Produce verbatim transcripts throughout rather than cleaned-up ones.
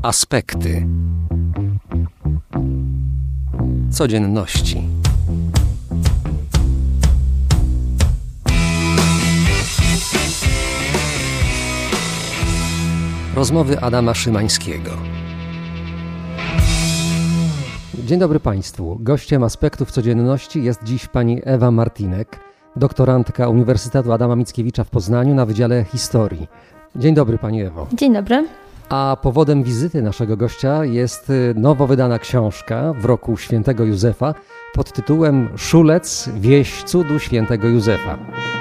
Aspekty codzienności. Rozmowy Adama Szymańskiego. Dzień dobry Państwu. Gościem Aspektów codzienności jest dziś pani Ewa Martinek, doktorantka Uniwersytetu Adama Mickiewicza w Poznaniu na Wydziale Historii. Dzień dobry pani Ewo. Dzień dobry. A powodem wizyty naszego gościa jest nowo wydana książka w roku Świętego Józefa pod tytułem Szulec – wieść cudu Świętego Józefa.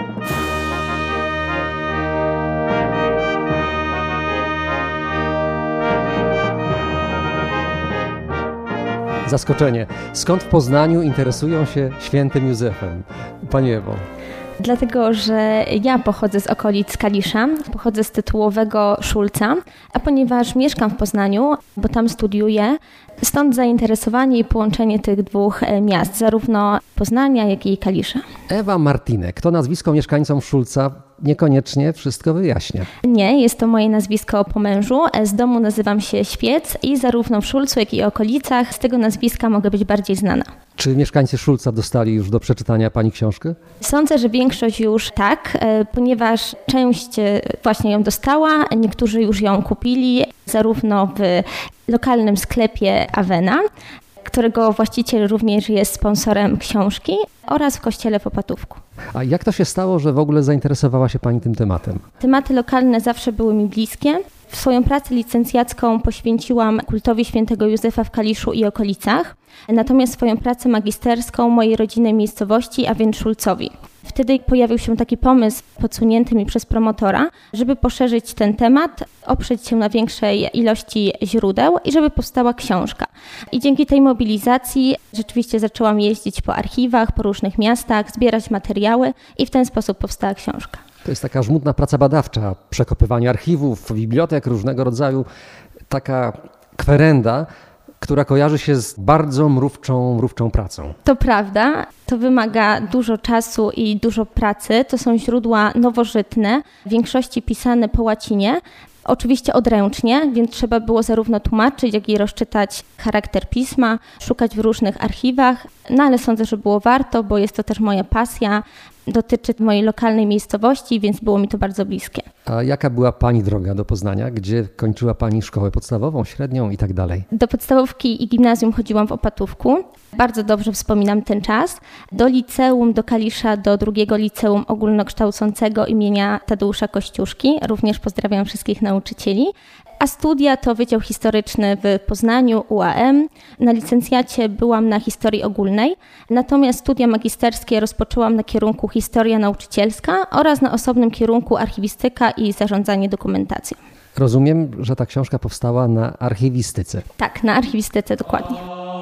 Zaskoczenie. Skąd w Poznaniu interesują się świętym Józefem? Pani Ewo. Dlatego, że ja pochodzę z okolic Kalisza, pochodzę z tytułowego Szulca, a ponieważ mieszkam w Poznaniu, bo tam studiuję, stąd zainteresowanie i połączenie tych dwóch miast, zarówno Poznania, jak i Kalisza. Ewa Martinek, to nazwisko mieszkańcom Szulca niekoniecznie wszystko wyjaśnia. Nie, jest to moje nazwisko po mężu. Z domu nazywam się Świec i zarówno w Szulcu, jak i okolicach z tego nazwiska mogę być bardziej znana. Czy mieszkańcy Szulca dostali już do przeczytania pani książkę? Sądzę, że większość już tak, ponieważ część właśnie ją dostała, niektórzy już ją kupili, zarówno w lokalnym sklepie Awena, którego właściciel również jest sponsorem książki, oraz w kościele w Opatówku. A jak to się stało, że w ogóle zainteresowała się pani tym tematem? Tematy lokalne zawsze były mi bliskie. Swoją pracę licencjacką poświęciłam kultowi świętego Józefa w Kaliszu i okolicach, natomiast swoją pracę magisterską mojej rodzinnej miejscowości, a więc Szulcowi. Wtedy pojawił się taki pomysł podsunięty mi przez promotora, żeby poszerzyć ten temat, oprzeć się na większej ilości źródeł i żeby powstała książka. I dzięki tej mobilizacji rzeczywiście zaczęłam jeździć po archiwach, po różnych miastach, zbierać materiały i w ten sposób powstała książka. To jest taka żmudna praca badawcza, przekopywanie archiwów, bibliotek różnego rodzaju, taka kwerenda, która kojarzy się z bardzo mrówczą, mrówczą pracą. To prawda, to wymaga dużo czasu i dużo pracy. To są źródła nowożytne, w większości pisane po łacinie, oczywiście odręcznie, więc trzeba było zarówno tłumaczyć, jak i rozczytać charakter pisma, szukać w różnych archiwach, no ale sądzę, że było warto, bo jest to też moja pasja, dotyczy mojej lokalnej miejscowości, więc było mi to bardzo bliskie. A jaka była pani droga do Poznania? Gdzie kończyła pani szkołę podstawową, średnią i tak dalej? Do podstawówki i gimnazjum chodziłam w Opatówku. Bardzo dobrze wspominam ten czas. Do liceum, do Kalisza, do drugiego liceum ogólnokształcącego imienia Tadeusza Kościuszki. Również pozdrawiam wszystkich nauczycieli. A studia to Wydział Historyczny w Poznaniu, U A M. Na licencjacie byłam na historii ogólnej, natomiast studia magisterskie rozpoczęłam na kierunku Historia Nauczycielska oraz na osobnym kierunku Archiwistyka i Zarządzanie dokumentacją. Rozumiem, że ta książka powstała na archiwistyce. Tak, na archiwistyce dokładnie.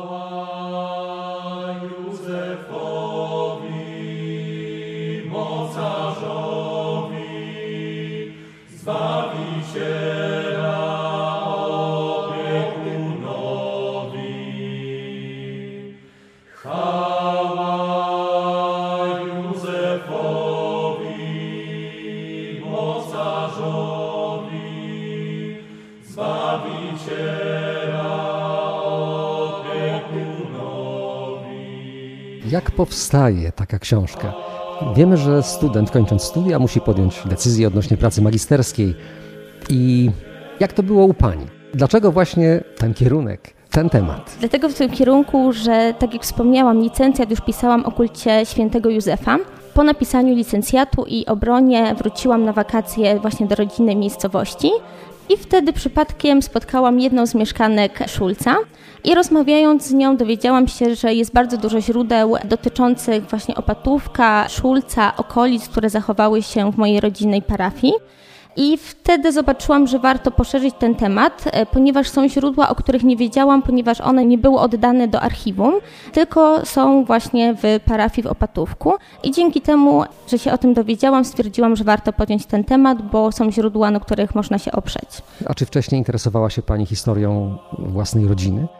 Jak powstaje taka książka? Wiemy, że student kończąc studia musi podjąć decyzję odnośnie pracy magisterskiej. I jak to było u pani? Dlaczego właśnie ten kierunek, ten temat? Dlatego w tym kierunku, że tak jak wspomniałam, licencjat już pisałam o kulcie świętego Józefa. Po napisaniu licencjatu i obronie wróciłam na wakacje właśnie do rodzinnej miejscowości. I wtedy przypadkiem spotkałam jedną z mieszkanek Szulca i rozmawiając z nią dowiedziałam się, że jest bardzo dużo źródeł dotyczących właśnie Opatówka, Szulca, okolic, które zachowały się w mojej rodzinnej parafii. I wtedy zobaczyłam, że warto poszerzyć ten temat, ponieważ są źródła, o których nie wiedziałam, ponieważ one nie były oddane do archiwum, tylko są właśnie w parafii w Opatówku. I dzięki temu, że się o tym dowiedziałam, stwierdziłam, że warto podjąć ten temat, bo są źródła, na których można się oprzeć. A czy wcześniej interesowała się pani historią własnej rodziny?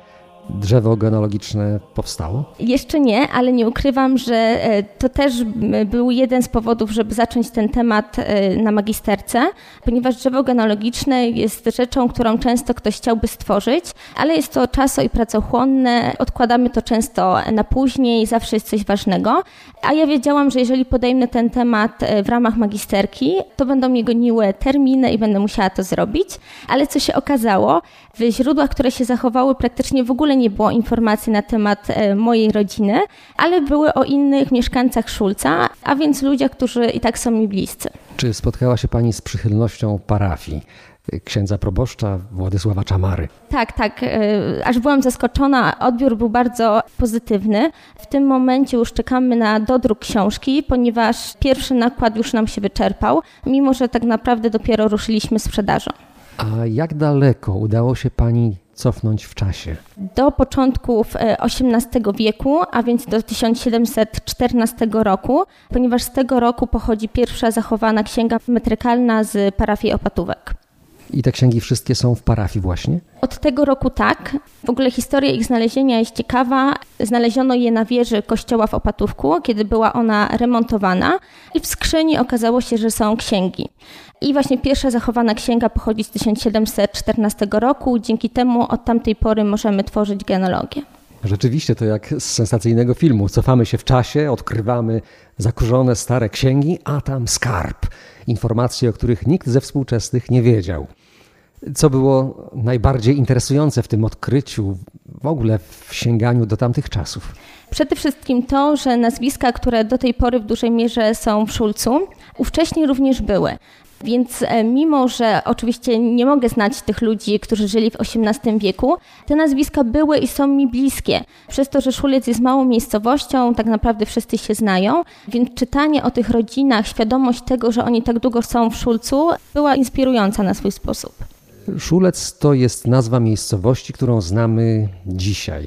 drzewo genealogiczne powstało? Jeszcze nie, ale nie ukrywam, że to też był jeden z powodów, żeby zacząć ten temat na magisterce, ponieważ drzewo genealogiczne jest rzeczą, którą często ktoś chciałby stworzyć, ale jest to czaso- i pracochłonne, odkładamy to często na później, zawsze jest coś ważnego, a ja wiedziałam, że jeżeli podejmę ten temat w ramach magisterki, to będą mnie goniły terminy i będę musiała to zrobić, ale co się okazało, w źródłach, które się zachowały, praktycznie w ogóle nie było informacji na temat mojej rodziny, ale były o innych mieszkańcach Szulca, a więc ludziach, którzy i tak są mi bliscy. Czy spotkała się Pani z przychylnością parafii księdza proboszcza Władysława Czamary? Tak, tak. Aż byłam zaskoczona. Odbiór był bardzo pozytywny. W tym momencie już czekamy na dodruk książki, ponieważ pierwszy nakład już nam się wyczerpał, mimo że tak naprawdę dopiero ruszyliśmy z sprzedażą. A jak daleko udało się Pani cofnąć w czasie? Do początków osiemnastego wieku, a więc do tysiąc siedemset czternastego roku, ponieważ z tego roku pochodzi pierwsza zachowana księga metrykalna z parafii Opatówek. I te księgi wszystkie są w parafii właśnie? Od tego roku tak. W ogóle historia ich znalezienia jest ciekawa. Znaleziono je na wieży kościoła w Opatówku, kiedy była ona remontowana i w skrzyni okazało się, że są księgi. I właśnie pierwsza zachowana księga pochodzi z tysiąc siedemset czternastego roku. Dzięki temu od tamtej pory możemy tworzyć genealogię. Rzeczywiście to jak z sensacyjnego filmu. Cofamy się w czasie, odkrywamy zakurzone stare księgi, a tam skarb. Informacje, o których nikt ze współczesnych nie wiedział. Co było najbardziej interesujące w tym odkryciu, w ogóle w sięganiu do tamtych czasów? Przede wszystkim to, że nazwiska, które do tej pory w dużej mierze są w Szulcu, ówcześnie również były. Więc mimo, że oczywiście nie mogę znać tych ludzi, którzy żyli w osiemnastym wieku, te nazwiska były i są mi bliskie. Przez to, że Szulec jest małą miejscowością, tak naprawdę wszyscy się znają, więc czytanie o tych rodzinach, świadomość tego, że oni tak długo są w Szulcu, była inspirująca na swój sposób. Szulec to jest nazwa miejscowości, którą znamy dzisiaj.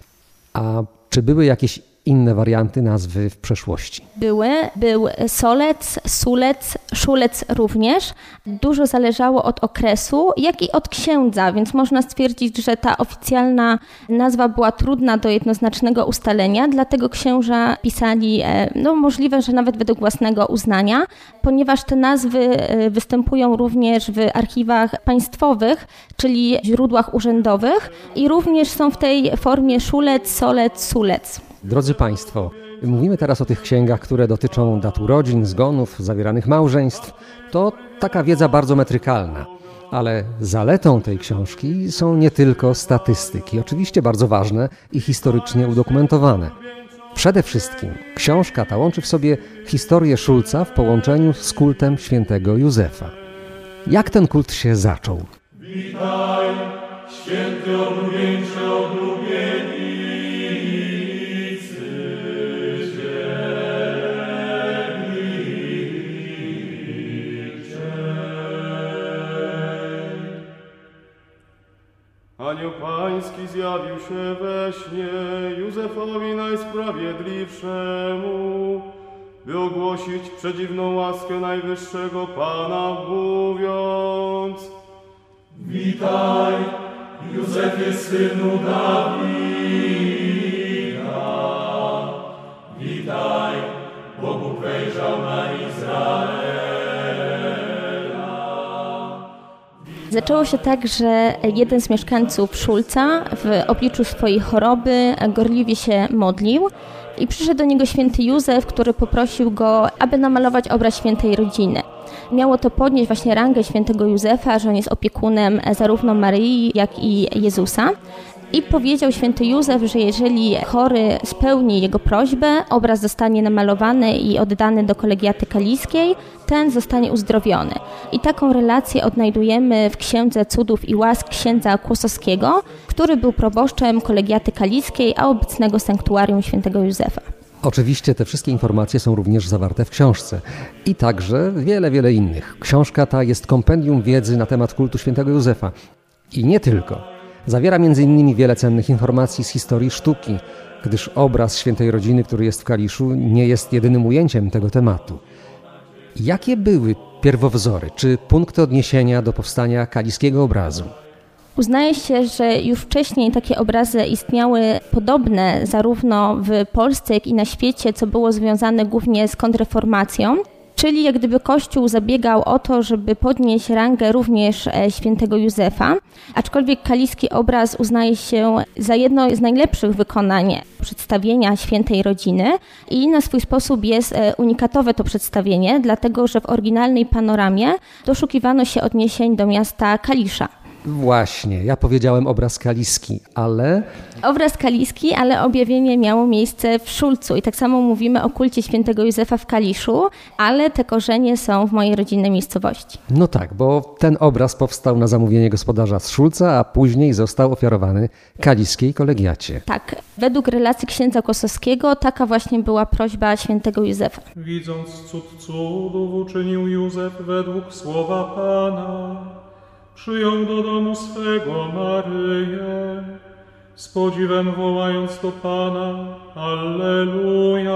A czy były jakieś inne warianty nazwy w przeszłości? Były. Był Solec, Sulec, Szulec również. Dużo zależało od okresu, jak i od księdza, więc można stwierdzić, że ta oficjalna nazwa była trudna do jednoznacznego ustalenia, dlatego księża pisali, no możliwe, że nawet według własnego uznania, ponieważ te nazwy występują również w archiwach państwowych, czyli źródłach urzędowych i również są w tej formie Szulec, Solec, Sulec. Drodzy Państwo, mówimy teraz o tych księgach, które dotyczą dat urodzin, zgonów, zawieranych małżeństw. To taka wiedza bardzo metrykalna, ale zaletą tej książki są nie tylko statystyki, oczywiście bardzo ważne i historycznie udokumentowane. Przede wszystkim książka ta łączy w sobie historię Szulca w połączeniu z kultem świętego Józefa. Jak ten kult się zaczął? Witaj, święty oblubieńcze oblubieni. Anioł Pański zjawił się we śnie Józefowi najsprawiedliwszemu, by ogłosić przedziwną łaskę Najwyższego Pana, mówiąc: Witaj, Józefie, synu Dawida, witaj, bo Bóg wejrzał na Izrael. Zaczęło się tak, że jeden z mieszkańców Szulca w obliczu swojej choroby gorliwie się modlił i przyszedł do niego święty Józef, który poprosił go, aby namalować obraz świętej rodziny. Miało to podnieść właśnie rangę świętego Józefa, że on jest opiekunem zarówno Maryi, jak i Jezusa. I powiedział święty Józef, że jeżeli chory spełni jego prośbę, obraz zostanie namalowany i oddany do kolegiaty kaliskiej, ten zostanie uzdrowiony. I taką relację odnajdujemy w Księdze Cudów i Łask księdza Kłosowskiego, który był proboszczem kolegiaty kaliskiej, a obecnego sanktuarium świętego Józefa. Oczywiście te wszystkie informacje są również zawarte w książce i także wiele, wiele innych. Książka ta jest kompendium wiedzy na temat kultu świętego Józefa. I nie tylko. Zawiera między innymi wiele cennych informacji z historii sztuki, gdyż obraz świętej rodziny, który jest w Kaliszu, nie jest jedynym ujęciem tego tematu. Jakie były pierwowzory, czy punkty odniesienia do powstania kaliskiego obrazu? Uznaje się, że już wcześniej takie obrazy istniały podobne zarówno w Polsce, jak i na świecie, co było związane głównie z kontrreformacją. Czyli jak gdyby Kościół zabiegał o to, żeby podnieść rangę również świętego Józefa, aczkolwiek kaliski obraz uznaje się za jedno z najlepszych wykonań przedstawienia świętej rodziny i na swój sposób jest unikatowe to przedstawienie, dlatego że w oryginalnej panoramie doszukiwano się odniesień do miasta Kalisza. Właśnie, ja powiedziałem obraz kaliski, ale... Obraz kaliski, ale objawienie miało miejsce w Szulcu i tak samo mówimy o kulcie świętego Józefa w Kaliszu, ale te korzenie są w mojej rodzinnej miejscowości. No tak, bo ten obraz powstał na zamówienie gospodarza z Szulca, a później został ofiarowany kaliskiej kolegiacie. Tak, według relacji księdza Kosowskiego taka właśnie była prośba świętego Józefa. Widząc cud cudów uczynił Józef według słowa Pana. Przyjął do domu swego Maryję, z podziwem wołając do Pana, Alleluja.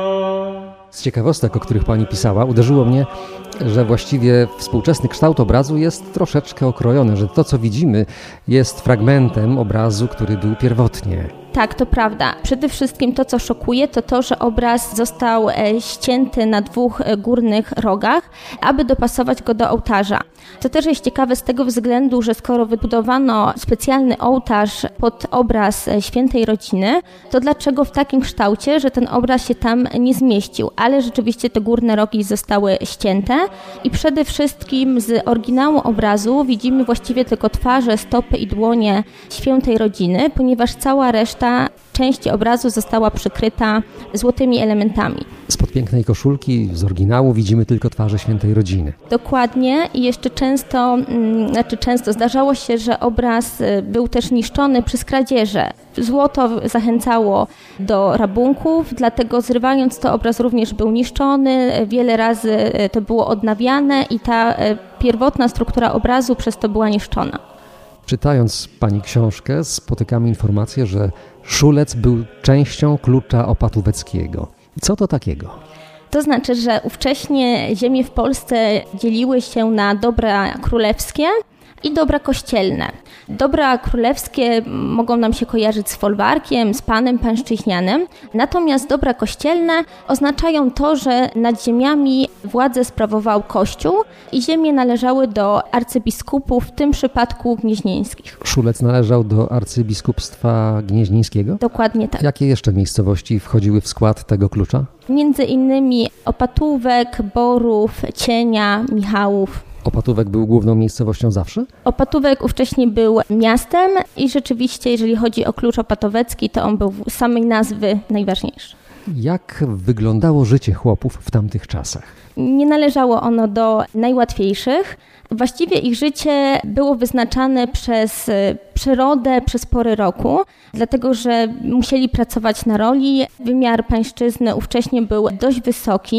Z ciekawostek, o których pani pisała, uderzyło mnie, że właściwie współczesny kształt obrazu jest troszeczkę okrojony, że to, co widzimy, jest fragmentem obrazu, który był pierwotnie. Tak, to prawda. Przede wszystkim to, co szokuje, to to, że obraz został ścięty na dwóch górnych rogach, aby dopasować go do ołtarza. To też jest ciekawe z tego względu, że skoro wybudowano specjalny ołtarz pod obraz świętej rodziny, to dlaczego w takim kształcie, że ten obraz się tam nie zmieścił? Ale rzeczywiście te górne rogi zostały ścięte i przede wszystkim z oryginału obrazu widzimy właściwie tylko twarze, stopy i dłonie świętej rodziny, ponieważ cała reszta części obrazu została przykryta złotymi elementami. Spod pięknej koszulki z oryginału widzimy tylko twarze świętej rodziny. Dokładnie i jeszcze często, znaczy często zdarzało się, że obraz był też niszczony przez kradzieże. Złoto zachęcało do rabunków, dlatego zrywając to obraz również był niszczony, wiele razy to było odnawiane i ta pierwotna struktura obrazu przez to była niszczona. Czytając pani książkę, spotykamy informację, że Szulec był częścią klucza opatóweckiego. Co to takiego? To znaczy, że ówcześnie ziemie w Polsce dzieliły się na dobra królewskie i dobra kościelne. Dobra królewskie mogą nam się kojarzyć z folwarkiem, z panem pańszczyźnianym, natomiast dobra kościelne oznaczają to, że nad ziemiami władzę sprawował Kościół i ziemie należały do arcybiskupów, w tym przypadku gnieźnieńskich. Szulec należał do arcybiskupstwa gnieźnieńskiego? Dokładnie tak. Jakie jeszcze miejscowości wchodziły w skład tego klucza? Między innymi Opatówek, Borów, Cienia, Michałów. Opatówek był główną miejscowością zawsze? Opatówek ówcześnie był miastem i rzeczywiście, jeżeli chodzi o klucz opatowecki, to on był z samej nazwy najważniejszy. Jak wyglądało życie chłopów w tamtych czasach? Nie należało ono do najłatwiejszych. Właściwie ich życie było wyznaczane przez przyrodę, przez pory roku, dlatego że musieli pracować na roli. Wymiar pańszczyzny ówcześnie był dość wysoki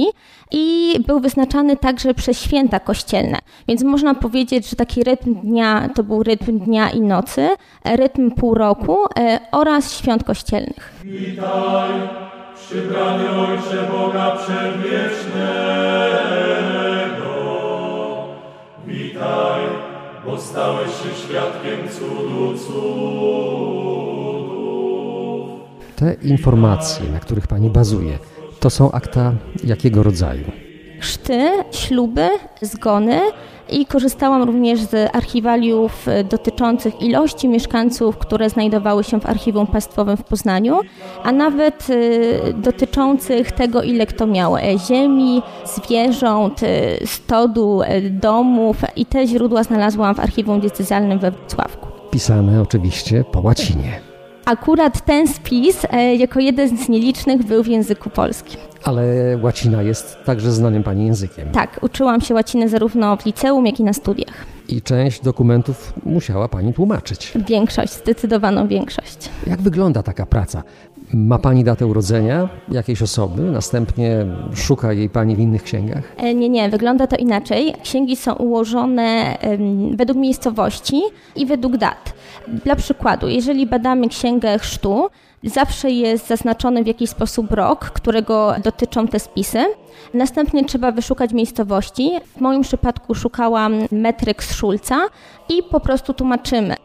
i był wyznaczany także przez święta kościelne. Więc można powiedzieć, że taki rytm dnia to był rytm dnia i nocy, rytm pół roku oraz świąt kościelnych. Witaj, przybrany Ojcze Boga Przedwiecznego. Witaj, bo stałeś się świadkiem cudu cudów. Te informacje, na których pani bazuje, to są akta jakiego rodzaju? Chrzty, śluby, zgony i korzystałam również z archiwaliów dotyczących ilości mieszkańców, które znajdowały się w Archiwum Państwowym w Poznaniu, a nawet dotyczących tego, ile kto miał ziemi, zwierząt, stodół, domów i te źródła znalazłam w Archiwum Diecezjalnym we Wrocławku. Pisane oczywiście po łacinie. Akurat ten spis jako jeden z nielicznych był w języku polskim. Ale łacina jest także znanym pani językiem. Tak, uczyłam się łaciny zarówno w liceum, jak i na studiach. I część dokumentów musiała pani tłumaczyć. Większość, zdecydowaną większość. Jak wygląda taka praca? Ma pani datę urodzenia jakiejś osoby, następnie szuka jej pani w innych księgach? Nie, nie, wygląda to inaczej. Księgi są ułożone według miejscowości i według dat. Dla przykładu, jeżeli badamy księgę chrztu, zawsze jest zaznaczony w jakiś sposób rok, którego dotyczą te spisy. Następnie trzeba wyszukać miejscowości. W moim przypadku szukałam metryk z Szulca i po prostu tłumaczymy.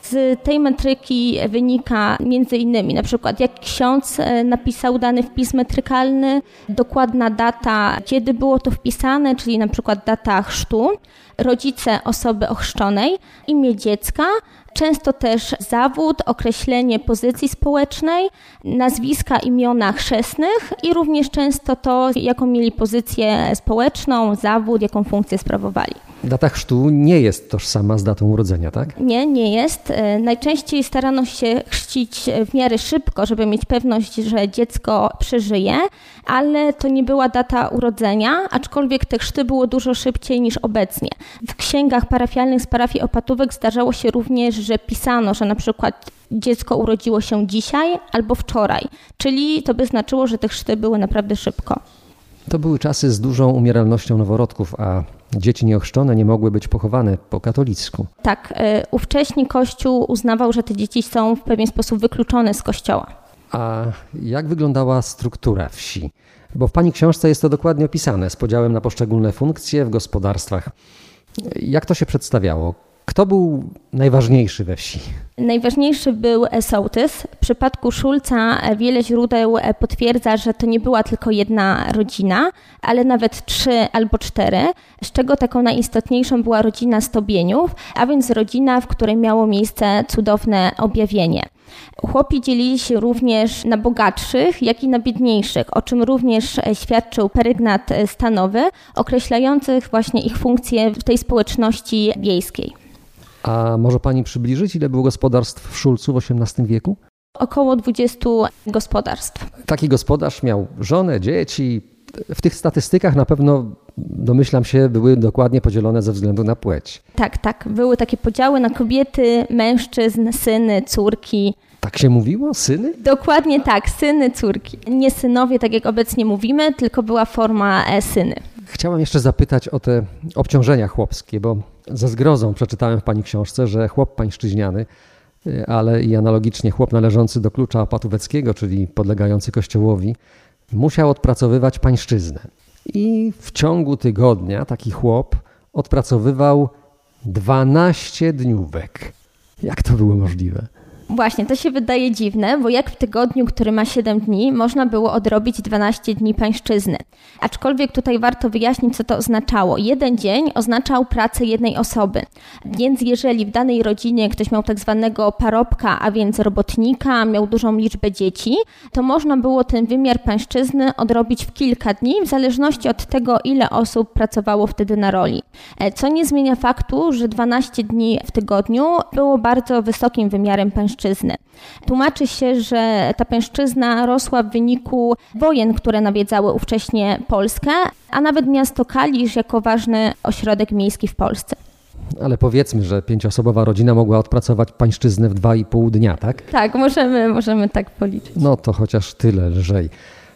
Z tej metryki wynika między innymi na przykład jak ksiądz napisał dany wpis metrykalny, dokładna data, kiedy było to wpisane, czyli na przykład data chrztu, rodzice osoby ochrzczonej, imię dziecka, często też zawód, określenie pozycji społecznej, nazwiska, imiona chrzestnych i również często to, jaką mieli pozycję społeczną, zawód, jaką funkcję sprawowali. Data chrztu nie jest tożsama z datą urodzenia, tak? Nie, nie jest. Najczęściej starano się chrzcić w miarę szybko, żeby mieć pewność, że dziecko przeżyje, ale to nie była data urodzenia, aczkolwiek te chrzty było dużo szybciej niż obecnie. W księgach parafialnych z parafii Opatówek zdarzało się również, że pisano, że na przykład dziecko urodziło się dzisiaj albo wczoraj, czyli to by znaczyło, że te chrzty były naprawdę szybko. To były czasy z dużą umieralnością noworodków, a dzieci nieochrzczone nie mogły być pochowane po katolicku. Tak, ówcześni Kościół uznawał, że te dzieci są w pewien sposób wykluczone z Kościoła. A jak wyglądała struktura wsi? Bo w Pani książce jest to dokładnie opisane, z podziałem na poszczególne funkcje w gospodarstwach. Jak to się przedstawiało? Kto był najważniejszy we wsi? Najważniejszy był sołtys. W przypadku Szulca wiele źródeł potwierdza, że to nie była tylko jedna rodzina, ale nawet trzy albo cztery, z czego taką najistotniejszą była rodzina Stobieniów, a więc rodzina, w której miało miejsce cudowne objawienie. Chłopi dzielili się również na bogatszych, jak i na biedniejszych, o czym również świadczył perygnat stanowy, określających właśnie ich funkcję w tej społeczności wiejskiej. A może Pani przybliżyć, ile było gospodarstw w Szulcu w osiemnastym wieku? Około dwudziestu gospodarstw. Taki gospodarz miał żonę, dzieci. W tych statystykach na pewno, domyślam się, były dokładnie podzielone ze względu na płeć. Tak, tak. Były takie podziały na kobiety, mężczyzn, syny, córki. Tak się mówiło? Syny? Dokładnie tak, syny, córki. Nie synowie, tak jak obecnie mówimy, tylko była forma syny. Chciałem jeszcze zapytać o te obciążenia chłopskie, bo ze zgrozą przeczytałem w Pani książce, że chłop pańszczyźniany, ale i analogicznie chłop należący do klucza opatóweckiego, czyli podlegający Kościołowi, musiał odpracowywać pańszczyznę. I w ciągu tygodnia taki chłop odpracowywał dwanaście dniówek. Jak to było możliwe? Właśnie, to się wydaje dziwne, bo jak w tygodniu, który ma siedem dni, można było odrobić dwanaście dni pańszczyzny. Aczkolwiek tutaj warto wyjaśnić, co to oznaczało. Jeden dzień oznaczał pracę jednej osoby. Więc jeżeli w danej rodzinie ktoś miał tak zwanego parobka, a więc robotnika, miał dużą liczbę dzieci, to można było ten wymiar pańszczyzny odrobić w kilka dni, w zależności od tego, ile osób pracowało wtedy na roli. Co nie zmienia faktu, że dwanaście dni w tygodniu było bardzo wysokim wymiarem pańszczyzny. Tłumaczy się, że ta pańszczyzna rosła w wyniku wojen, które nawiedzały ówcześnie Polskę, a nawet miasto Kalisz jako ważny ośrodek miejski w Polsce. Ale powiedzmy, że pięcioosobowa rodzina mogła odpracować pańszczyznę w dwa i pół dnia, tak? Tak, możemy, możemy tak policzyć. No to chociaż tyle lżej.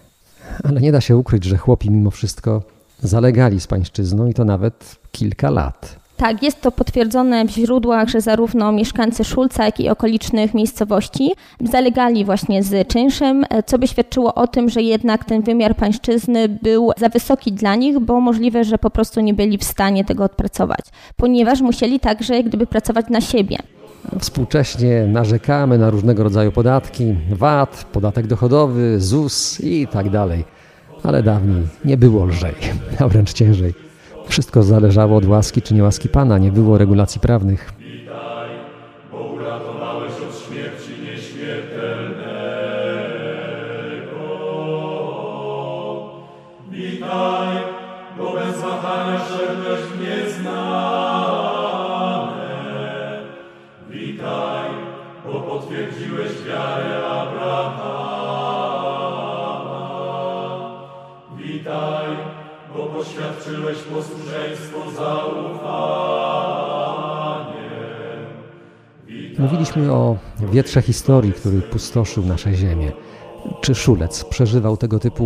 Ale nie da się ukryć, że chłopi mimo wszystko zalegali z pańszczyzną i to nawet kilka lat. Tak, jest to potwierdzone w źródłach, że zarówno mieszkańcy Szulca, jak i okolicznych miejscowości zalegali właśnie z czynszem, co by świadczyło o tym, że jednak ten wymiar pańszczyzny był za wysoki dla nich, bo możliwe, że po prostu nie byli w stanie tego odpracować, ponieważ musieli także jak gdyby pracować na siebie. Współcześnie narzekamy na różnego rodzaju podatki, V A T, podatek dochodowy, Z U S i tak dalej. Ale dawniej nie było lżej, a wręcz ciężej. Wszystko zależało od łaski czy niełaski Pana, nie było regulacji prawnych. Witaj, bo uratowałeś od śmierci nieśmiertelnego. Witaj, bo bez wahania szedłeś w nieznane. Witaj, bo potwierdziłeś wiarę Abrahama. Witaj, bo poświadczyłeś posłuszeństwo zaufaniem. Mówiliśmy o wietrze historii, który pustoszył nasze ziemię. Czy Szulec przeżywał tego typu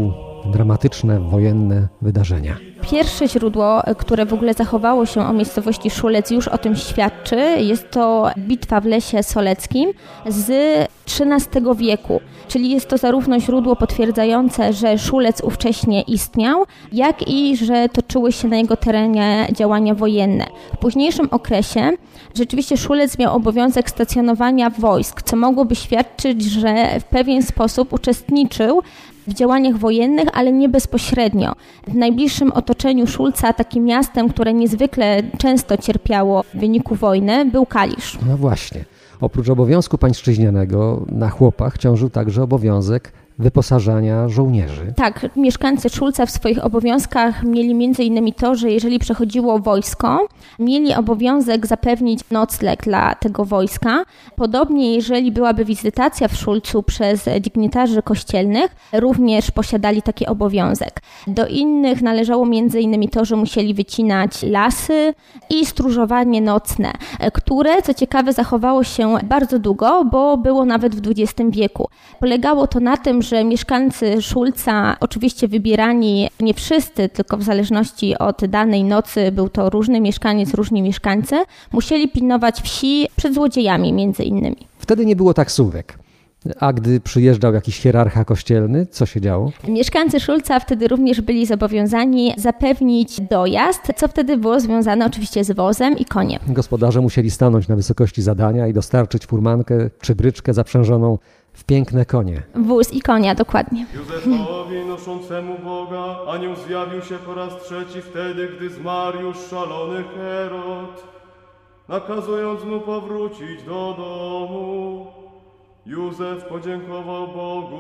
dramatyczne, wojenne wydarzenia. Pierwsze źródło, które w ogóle zachowało się o miejscowości Szulec, już o tym świadczy. Jest to bitwa w Lesie Soleckim z trzynastego wieku. Czyli jest to zarówno źródło potwierdzające, że Szulec ówcześnie istniał, jak i że toczyły się na jego terenie działania wojenne. W późniejszym okresie rzeczywiście Szulec miał obowiązek stacjonowania wojsk, co mogłoby świadczyć, że w pewien sposób uczestniczył w działaniach wojennych, ale nie bezpośrednio. W najbliższym otoczeniu Szulca takim miastem, które niezwykle często cierpiało w wyniku wojny, był Kalisz. No właśnie. Oprócz obowiązku pańszczyźnianego na chłopach ciążył także obowiązek wyposażania żołnierzy. Tak, mieszkańcy Szulca w swoich obowiązkach mieli między innymi to, że jeżeli przechodziło wojsko, mieli obowiązek zapewnić nocleg dla tego wojska. Podobnie jeżeli byłaby wizytacja w Szulcu przez dygnitarzy kościelnych, również posiadali taki obowiązek. Do innych należało między innymi to, że musieli wycinać lasy i stróżowanie nocne, które, co ciekawe, zachowało się bardzo długo, bo było nawet w dwudziestym wieku. Polegało to na tym, że mieszkańcy Szulca, oczywiście wybierani nie wszyscy, tylko w zależności od danej nocy, był to różny mieszkaniec, różni mieszkańcy, musieli pilnować wsi przed złodziejami między innymi. Wtedy nie było taksówek. A gdy przyjeżdżał jakiś hierarcha kościelny, co się działo? Mieszkańcy Szulca wtedy również byli zobowiązani zapewnić dojazd, co wtedy było związane oczywiście z wozem i koniem. Gospodarze musieli stanąć na wysokości zadania i dostarczyć furmankę czy bryczkę zaprzężoną w piękne konie. Wóz i konia, dokładnie. Józefowi noszącemu Boga anioł zjawił się po raz trzeci wtedy, gdy zmarł już szalony Herod, nakazując mu powrócić do domu. Józef podziękował Bogu,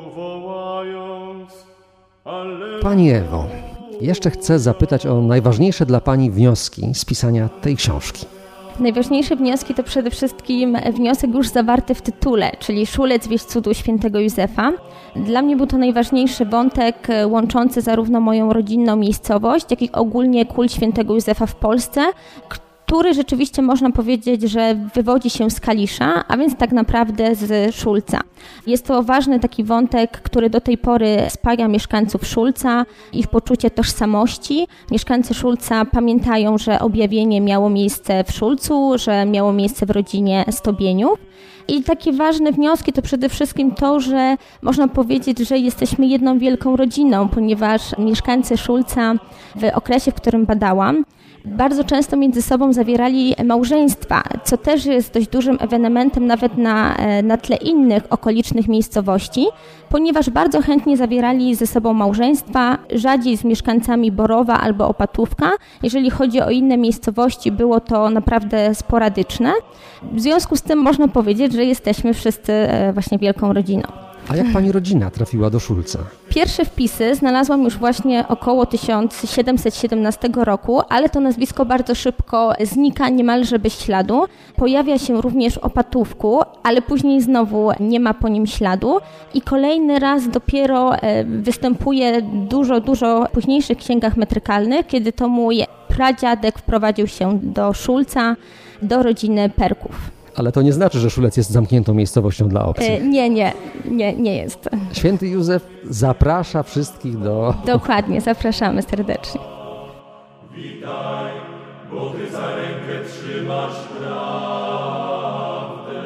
wołając: Alleluja. Pani Ewo, jeszcze chcę zapytać o najważniejsze dla Pani wnioski z pisania tej książki. Najważniejsze wnioski to przede wszystkim wniosek już zawarty w tytule, czyli Szulec, wieść cudu świętego Józefa. Dla mnie był to najważniejszy wątek łączący zarówno moją rodzinną miejscowość, jak i ogólnie kult świętego Józefa w Polsce, który rzeczywiście można powiedzieć, że wywodzi się z Kalisza, a więc tak naprawdę z Szulca. Jest to ważny taki wątek, który do tej pory spaja mieszkańców Szulca, ich poczucie tożsamości. Mieszkańcy Szulca pamiętają, że objawienie miało miejsce w Szulcu, że miało miejsce w rodzinie Stobieniów. I takie ważne wnioski to przede wszystkim to, że można powiedzieć, że jesteśmy jedną wielką rodziną, ponieważ mieszkańcy Szulca w okresie, w którym badałam, bardzo często między sobą zawierali małżeństwa, co też jest dość dużym ewenementem nawet na, na tle innych okolicznych miejscowości, ponieważ bardzo chętnie zawierali ze sobą małżeństwa, rzadziej z mieszkańcami Borowa albo Opatówka. Jeżeli chodzi o inne miejscowości, było to naprawdę sporadyczne. W związku z tym można powiedzieć, że jesteśmy wszyscy właśnie wielką rodziną. A jak Pani rodzina trafiła do Szulca? Pierwsze wpisy znalazłam już właśnie około tysiąc siedemset siedemnastego roku, ale to nazwisko bardzo szybko znika niemalże bez śladu. Pojawia się również w Opatówku, ale później znowu nie ma po nim śladu i kolejny raz dopiero występuje dużo, dużo w późniejszych księgach metrykalnych, kiedy to mój pradziadek wprowadził się do Szulca, do rodziny Perków. Ale to nie znaczy, że Szulec jest zamkniętą miejscowością dla obcych. E, nie, nie, nie, nie jest. Święty Józef zaprasza wszystkich do... Dokładnie, zapraszamy serdecznie. Witaj, bo Ty za rękę trzymasz prawdę.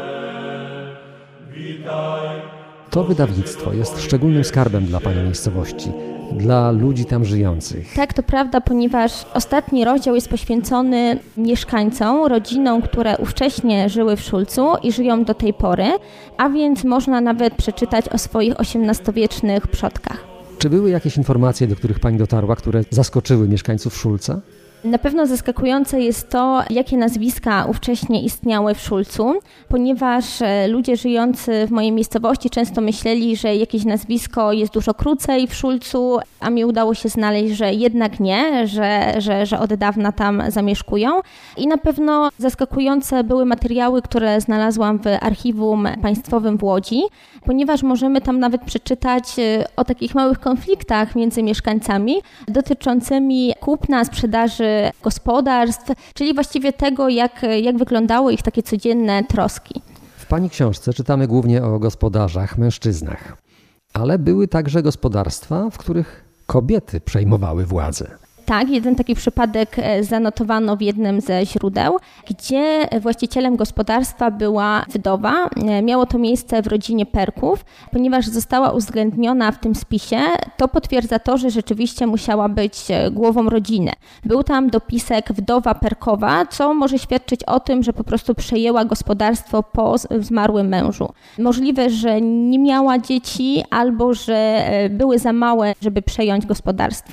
Witaj. To wydawnictwo jest szczególnym skarbem dla Pani miejscowości, dla ludzi tam żyjących. Tak, to prawda, ponieważ ostatni rozdział jest poświęcony mieszkańcom, rodzinom, które ówcześnie żyły w Szulcu i żyją do tej pory, a więc można nawet przeczytać o swoich osiemnastowiecznych przodkach. Czy były jakieś informacje, do których Pani dotarła, które zaskoczyły mieszkańców Szulca? Na pewno zaskakujące jest to, jakie nazwiska ówcześnie istniały w Szulcu, ponieważ ludzie żyjący w mojej miejscowości często myśleli, że jakieś nazwisko jest dużo krócej w Szulcu, a mi udało się znaleźć, że jednak nie, że, że, że od dawna tam zamieszkują. I na pewno zaskakujące były materiały, które znalazłam w Archiwum Państwowym w Łodzi, ponieważ możemy tam nawet przeczytać o takich małych konfliktach między mieszkańcami dotyczącymi kupna, sprzedaży gospodarstw, czyli właściwie tego, jak, jak wyglądały ich takie codzienne troski. W Pani książce czytamy głównie o gospodarzach, mężczyznach, ale były także gospodarstwa, w których kobiety przejmowały władzę. Tak, jeden taki przypadek zanotowano w jednym ze źródeł, gdzie właścicielem gospodarstwa była wdowa. Miało to miejsce w rodzinie Perków. Ponieważ została uwzględniona w tym spisie, to potwierdza to, że rzeczywiście musiała być głową rodziny. Był tam dopisek wdowa Perkowa, co może świadczyć o tym, że po prostu przejęła gospodarstwo po zmarłym mężu. Możliwe, że nie miała dzieci albo że były za małe, żeby przejąć gospodarstwo.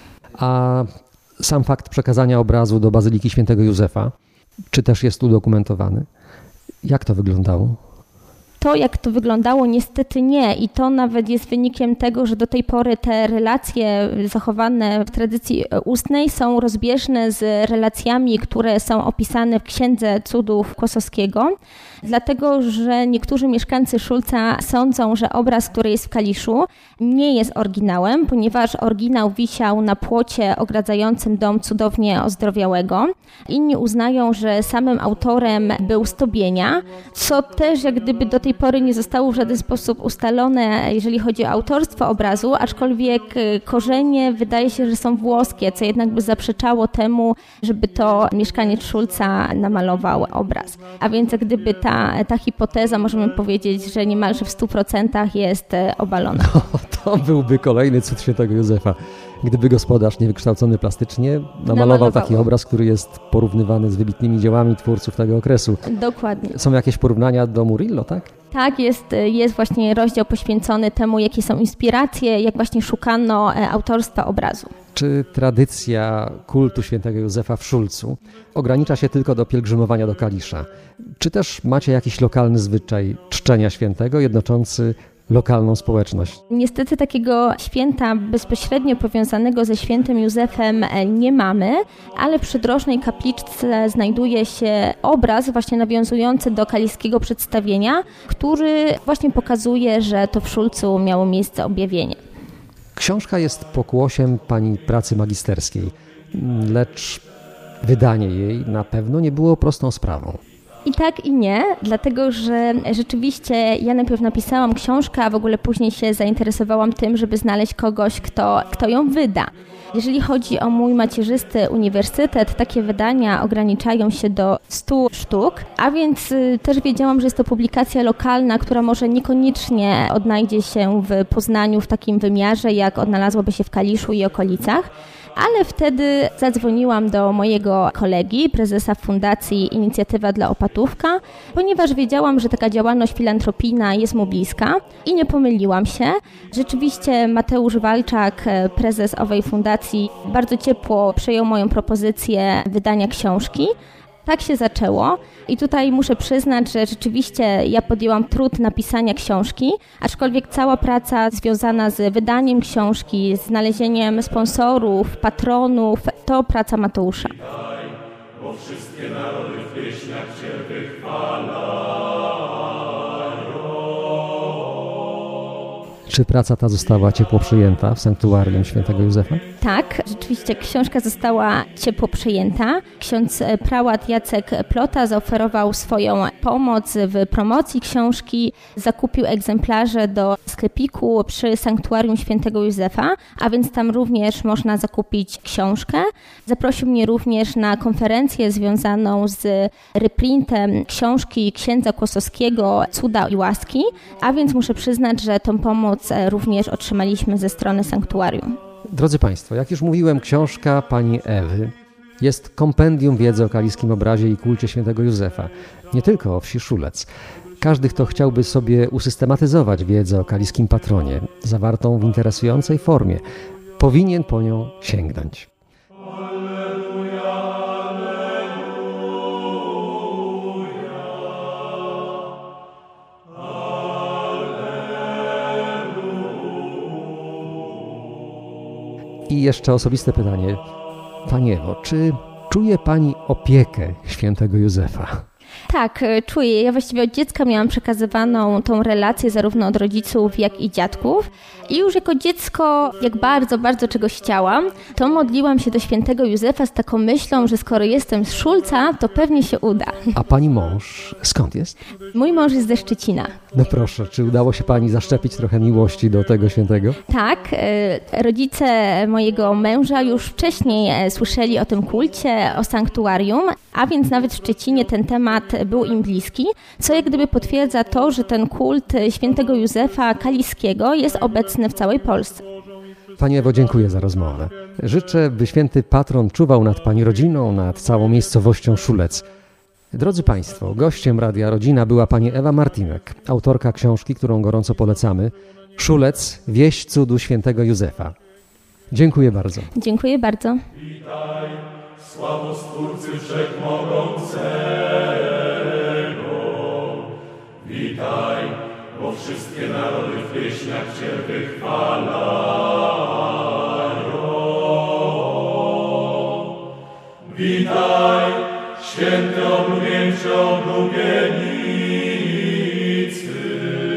A sam fakt przekazania obrazu do Bazyliki Świętego Józefa, czy też jest udokumentowany? Jak to wyglądało? To, jak to wyglądało, niestety nie. I to nawet jest wynikiem tego, że do tej pory te relacje zachowane w tradycji ustnej są rozbieżne z relacjami, które są opisane w Księdze Cudów Kłosowskiego. Dlatego, że niektórzy mieszkańcy Szulca sądzą, że obraz, który jest w Kaliszu, nie jest oryginałem, ponieważ oryginał wisiał na płocie ogradzającym dom cudownie ozdrowiałego. Inni uznają, że samym autorem był Stobienia, co też jak gdyby do tej pory nie zostało w żaden sposób ustalone, jeżeli chodzi o autorstwo obrazu, aczkolwiek korzenie wydaje się, że są włoskie, co jednak by zaprzeczało temu, żeby to mieszkaniec Szulca namalował obraz. A więc jak gdyby ta, ta hipoteza, możemy powiedzieć, że niemalże w stu procentach jest obalona. No, to byłby kolejny cud Świętego Józefa. Gdyby gospodarz niewykształcony plastycznie namalował, namalował taki obraz, który jest porównywany z wybitnymi dziełami twórców tego okresu. Dokładnie. Są jakieś porównania do Murillo, tak? Tak, jest, jest właśnie rozdział poświęcony temu, jakie są inspiracje, jak właśnie szukano autorstwa obrazu. Czy tradycja kultu Świętego Józefa w Szulcu ogranicza się tylko do pielgrzymowania do Kalisza? Czy też macie jakiś lokalny zwyczaj czczenia świętego jednoczący lokalną społeczność? Niestety takiego święta bezpośrednio powiązanego ze świętym Józefem nie mamy, ale przy Drożnej Kapliczce znajduje się obraz właśnie nawiązujący do kaliskiego przedstawienia, który właśnie pokazuje, że to w Szulcu miało miejsce objawienie. Książka jest pokłosiem pani pracy magisterskiej, lecz wydanie jej na pewno nie było prostą sprawą. I tak i nie, dlatego że rzeczywiście ja najpierw napisałam książkę, a w ogóle później się zainteresowałam tym, żeby znaleźć kogoś, kto, kto ją wyda. Jeżeli chodzi o mój macierzysty uniwersytet, takie wydania ograniczają się do stu sztuk, a więc też wiedziałam, że jest to publikacja lokalna, która może niekoniecznie odnajdzie się w Poznaniu w takim wymiarze, jak odnalazłoby się w Kaliszu i okolicach. Ale wtedy zadzwoniłam do mojego kolegi, prezesa Fundacji Inicjatywa dla Opatówka, ponieważ wiedziałam, że taka działalność filantropijna jest mu bliska i nie pomyliłam się. Rzeczywiście Mateusz Walczak, prezes owej fundacji, bardzo ciepło przyjął moją propozycję wydania książki. Tak się zaczęło i tutaj muszę przyznać, że rzeczywiście ja podjęłam trud napisania książki, aczkolwiek cała praca związana z wydaniem książki, z znalezieniem sponsorów, patronów, to praca Mateusza. Bo wszystkie narody w pieśniach Cię wychwalają. Czy praca ta została ciepło przyjęta w sanktuarium Świętego Józefa? Tak, rzeczywiście książka została ciepło przyjęta. Ksiądz prałat Jacek Plota zaoferował swoją pomoc w promocji książki, zakupił egzemplarze do sklepiku przy sanktuarium Świętego Józefa, a więc tam również można zakupić książkę. Zaprosił mnie również na konferencję związaną z reprintem książki księdza Kłosowskiego Cuda i łaski, a więc muszę przyznać, że tą pomoc również otrzymaliśmy ze strony sanktuarium. Drodzy Państwo, jak już mówiłem, książka pani Ewy jest kompendium wiedzy o kaliskim obrazie i kulcie Świętego Józefa, nie tylko o wsi Szulec. Każdy, kto chciałby sobie usystematyzować wiedzę o kaliskim patronie, zawartą w interesującej formie, powinien po nią sięgnąć. I jeszcze osobiste pytanie. Pani Ewo, czy czuje Pani opiekę Świętego Józefa? Tak, czuję. Ja właściwie od dziecka miałam przekazywaną tą relację zarówno od rodziców, jak i dziadków. I już jako dziecko, jak bardzo, bardzo czegoś chciałam, to modliłam się do świętego Józefa z taką myślą, że skoro jestem z Szulca, to pewnie się uda. A pani mąż skąd jest? Mój mąż jest ze Szczecina. No proszę, czy udało się pani zaszczepić trochę miłości do tego świętego? Tak, rodzice mojego męża już wcześniej słyszeli o tym kulcie, o sanktuarium, a więc nawet w Szczecinie ten temat był im bliski, co jak gdyby potwierdza to, że ten kult świętego Józefa Kaliskiego jest obecny w całej Polsce. Pani Ewo, dziękuję za rozmowę. Życzę, by święty patron czuwał nad pani rodziną, nad całą miejscowością Szulec. Drodzy Państwo, gościem Radia Rodzina była pani Ewa Martinek, autorka książki, którą gorąco polecamy, Szulec, wieść cudu świętego Józefa. Dziękuję bardzo. Dziękuję bardzo. Witaj, sławostwórcy wszechmogącego. Witaj, bo wszystkie narody w pieśniach Cię wychwalają. Witaj, święty oblubieńcze oblubienicy.